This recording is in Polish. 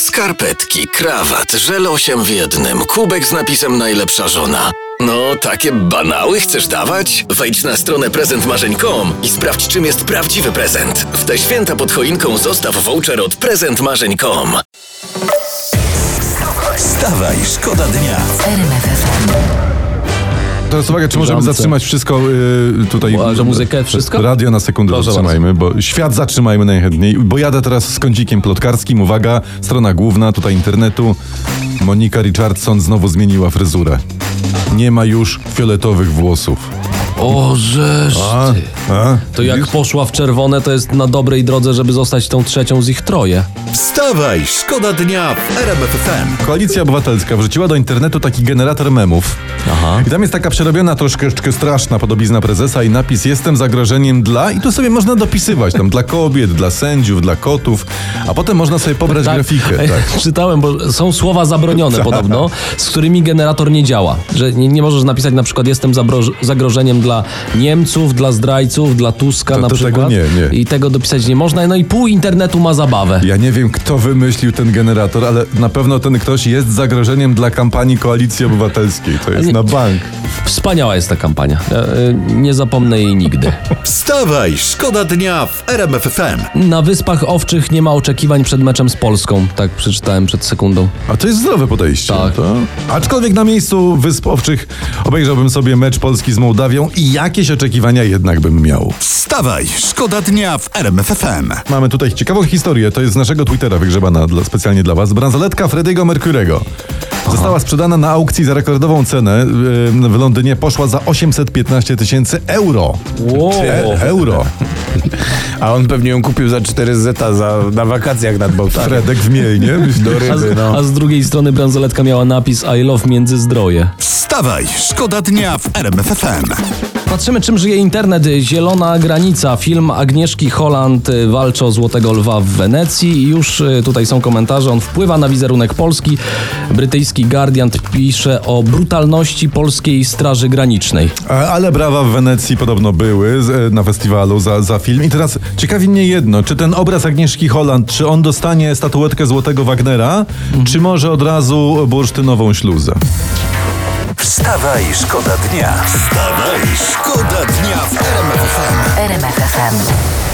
Skarpetki, krawat, żel 8 w jednym, kubek z napisem najlepsza żona. No, takie banały chcesz dawać? Wejdź na stronę prezentmarzeń.com i sprawdź, czym jest prawdziwy prezent. W te święta pod choinką zostaw voucher od prezentmarzeń.com. Wstawaj, szkoda dnia w RMF FM. Teraz uwaga, czy możemy zatrzymać wszystko tutaj? Że muzykę, wszystko? Radio na sekundę Proszę zatrzymajmy, bo świat zatrzymajmy najchętniej. Bo jadę teraz z kącikiem plotkarskim. Uwaga, strona główna tutaj internetu. Monika Richardson znowu zmieniła fryzurę. Nie ma już fioletowych włosów. O, żeż ty. To jak poszła w czerwone, to jest na dobrej drodze, żeby zostać tą trzecią z ich troje. Wstawaj, szkoda dnia w RMF FM. Koalicja Obywatelska wrzuciła do internetu taki generator memów. Aha. I tam jest taka przerobiona, troszkę straszna podobizna prezesa i napis: jestem zagrożeniem dla... I tu sobie można dopisywać tam dla kobiet, dla sędziów, dla kotów, a potem można sobie pobrać grafikę. Tak. Czytałem, bo są słowa zabronione podobno, z którymi generator nie działa. Że nie możesz napisać na przykład jestem zagrożeniem dla Niemców, dla zdrajców, dla Tuska na przykład. Tego nie. I tego dopisać nie można. No i pół internetu ma zabawę. Ja nie wiem, kto wymyślił ten generator, ale na pewno ten ktoś jest zagrożeniem dla kampanii Koalicji Obywatelskiej. To jest na bank. Wspaniała jest ta kampania. Nie zapomnę jej nigdy. Wstawaj, szkoda dnia w RMF FM. Na Wyspach Owczych nie ma oczekiwań przed meczem z Polską. Tak przeczytałem przed sekundą. A to jest zdrowe podejście. Tak. Aczkolwiek na miejscu Wysp Owczych obejrzałbym sobie mecz Polski z Mołdawią i jakieś oczekiwania jednak bym miał. Wstawaj, szkoda dnia w RMF FM. Mamy tutaj ciekawą historię, to jest z naszego Twittera wygrzebana specjalnie dla was. Bransoletka Freddie'ego Mercurego została sprzedana na aukcji za rekordową cenę. W Londynie poszła za 815 000 euro. Wow. Euro. A on pewnie ją kupił za 4 zeta na wakacjach nad Bałtykiem. Fredek w Mielnie. Do ryby, no. A z drugiej strony bransoletka miała napis I love Międzyzdroje. Wstawaj, szkoda dnia w RMF FM. Patrzymy, czym żyje internet. Zielona granica. Film Agnieszki Holland walczy o Złotego Lwa w Wenecji. I już tutaj są komentarze. On wpływa na wizerunek Polski. Brytyjski Guardian pisze o brutalności polskiej Straży Granicznej. Ale brawa w Wenecji podobno były na festiwalu za film. I teraz ciekawi mnie jedno, czy ten obraz Agnieszki Holland, czy on dostanie statuetkę Złotego Wagnera, czy może od razu bursztynową śluzę? Wstawaj, szkoda dnia. Wstawaj, szkoda dnia w RMF FM. RMF FM.